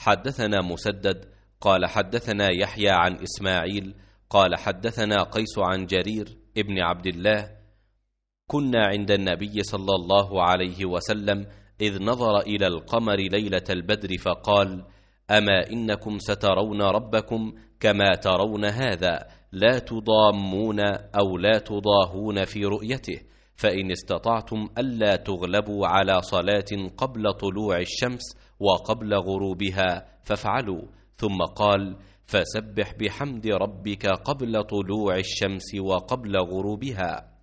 حدثنا مسدد قال حدثنا يحيى عن إسماعيل قال حدثنا قيس عن جرير ابن عبد الله: كنا عند النبي صلى الله عليه وسلم إذ نظر إلى القمر ليلة البدر فقال: أما إنكم سترون ربكم كما ترون هذا، لا تضامون أو لا تضاهون في رؤيته، فإن استطعتم ألا تغلبوا على صلاة قبل طلوع الشمس وقبل غروبها فافعلوا. ثم قال: فسبح بحمد ربك قبل طلوع الشمس وقبل غروبها.